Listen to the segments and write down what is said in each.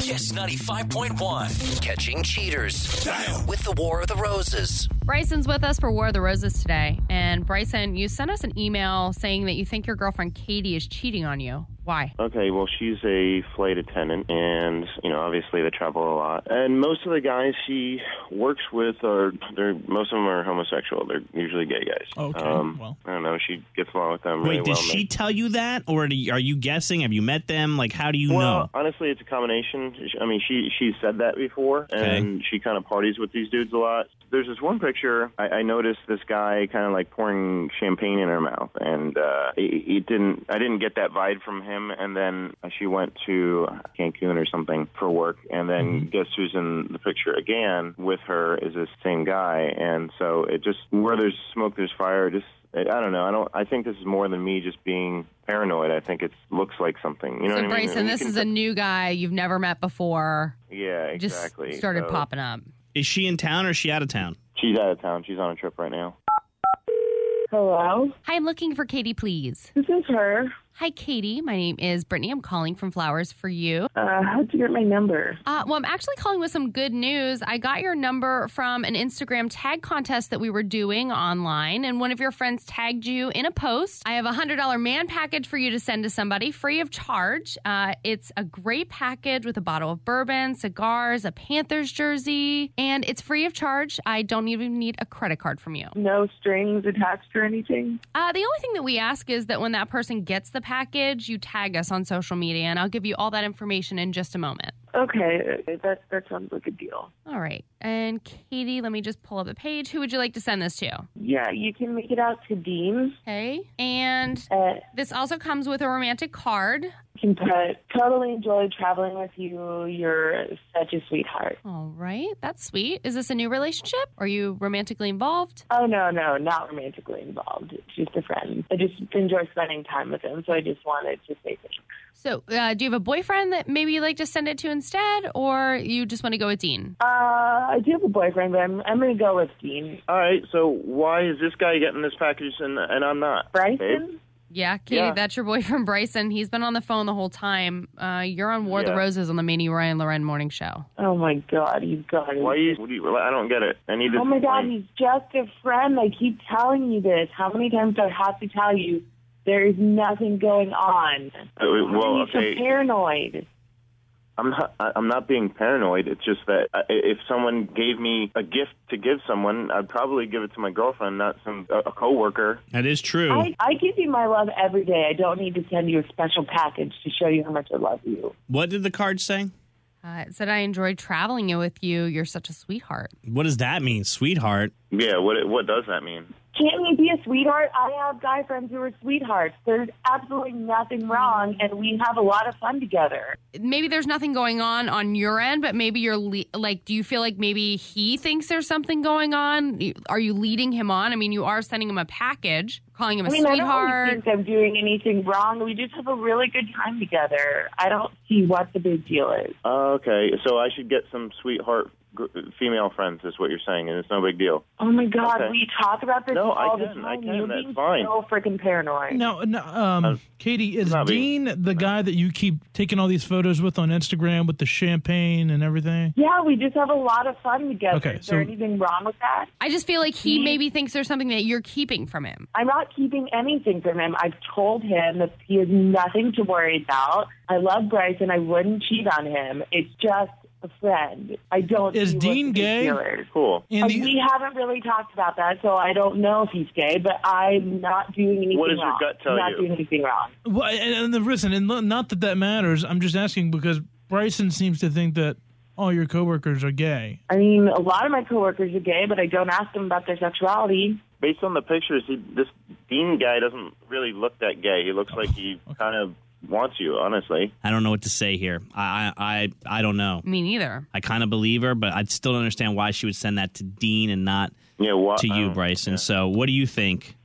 Kiss 95.1. Catching cheaters with the War of the Roses. Bryson's with us for War of the Roses today. And Bryson, you sent us an email saying that you think your girlfriend Katie is cheating on you. Why? Okay, well, she's a flight attendant, and, obviously they travel a lot. And most of the guys she works with most of them are homosexual. They're usually gay guys. Okay, well. I don't know, she gets along with them really Wait, well. did she tell you that? Or are you guessing? Have you met them? Like, how do you know? Well, honestly, it's a combination. I mean, she said that before, and she kind of parties with these dudes a lot. There's this one picture, I noticed this guy kind of like pouring champagne in her mouth, and I didn't get that vibe from him. And then she went to Cancun or something for work, and then guess who's in the picture again with her is this same guy. And so it just, where there's smoke, there's fire. I don't know. I think this is more than me just being paranoid. I think it looks like something. You know what I mean? Bryson, this is a new guy you've never met before. Yeah, exactly. Just started popping up. Is she in town or is she out of town? She's out of town. She's on a trip right now. Hello? Hi, I'm looking for Katie, please. This is her. Hi, Katie. My name is Brittany. I'm calling from Flowers for You. How'd you get my number? Well, I'm actually calling with some good news. I got your number from an Instagram tag contest that we were doing online, and one of your friends tagged you in a post. I have a $100 man package for you to send to somebody free of charge. It's a great package with a bottle of bourbon, cigars, a Panthers jersey, and it's free of charge. I don't even need a credit card from you. No strings attached or anything? The only thing that we ask is that when that person gets the package, you tag us on social media, and I'll give you all that information in just a moment. Okay, that sounds like a deal. All right. And Katie, let me just pull up the page. Who would you like to send this to? Yeah, you can make it out to Dean. Okay. And this also comes with a romantic card. You can put, totally enjoyed traveling with you. You're such a sweetheart. All right. That's sweet. Is this a new relationship? Are you romantically involved? Oh, no, not romantically involved. It's just a friend. I just enjoy spending time with him, so I just wanted to say thanks. So, do you have a boyfriend that maybe you'd like to send it to instead, or you just want to go with Dean? I do have a boyfriend, but I'm going to go with Dean. All right, so why is this guy getting this package and I'm not? Bryson? Babe? Yeah, Katie, That's your boyfriend, Bryson. He's been on the phone the whole time. You're on War of the Roses on the Manny Ryan Loren Morning Show. Oh, my God, you got it. I don't get it. I need to. Oh, my God, he's just a friend. I keep telling you this. How many times do I have to tell you? There is nothing going on. Well, okay. You're so paranoid. I'm not being paranoid. It's just that if someone gave me a gift to give someone, I'd probably give it to my girlfriend, not a coworker. That is true. I give you my love every day. I don't need to send you a special package to show you how much I love you. What did the card say? It said, I enjoyed traveling with you. You're such a sweetheart. What does that mean, sweetheart? Yeah, what does that mean? Can't you be a sweetheart? I have guy friends who are sweethearts. There's absolutely nothing wrong, and we have a lot of fun together. Maybe there's nothing going on your end, but maybe you're do you feel like maybe he thinks there's something going on? Are you leading him on? I mean, you are sending him a package, calling him a sweetheart. I don't think I'm doing anything wrong. We just have a really good time together. I don't see what the big deal is. Okay, so I should get some sweetheart female friends is what you're saying, and it's no big deal. Oh, my God. Okay. We talk about this all the time. I can. You're That's being fine. so freaking paranoid. No, Katie, is Dean the guy that you keep taking all these photos with on Instagram with the champagne and everything? Yeah, we just have a lot of fun together. Okay, is there anything wrong with that? I just feel like he maybe thinks there's something that you're keeping from him. I'm not keeping anything from him. I've told him that he has nothing to worry about. I love Bryson. I wouldn't cheat on him. It's just a friend. I don't. Is Dean gay? Cool. We haven't really talked about that, so I don't know if he's gay. But I'm not doing anything wrong. What does your gut tell you? Not doing anything wrong. Well, and listen, and not that matters. I'm just asking because Bryson seems to think that all your coworkers are gay. I mean, a lot of my coworkers are gay, but I don't ask them about their sexuality. Based on the pictures, this Dean guy doesn't really look that gay. He looks like he kind of wants you, honestly. I don't know what to say here. I don't know. Me neither. I kind of believe her, but I still don't understand why she would send that to Dean and not to you, Bryson. Yeah. So what do you think?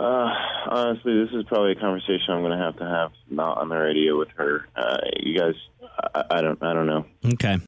Honestly, this is probably a conversation I'm going to have not on the radio with her. You guys, I don't know. Okay.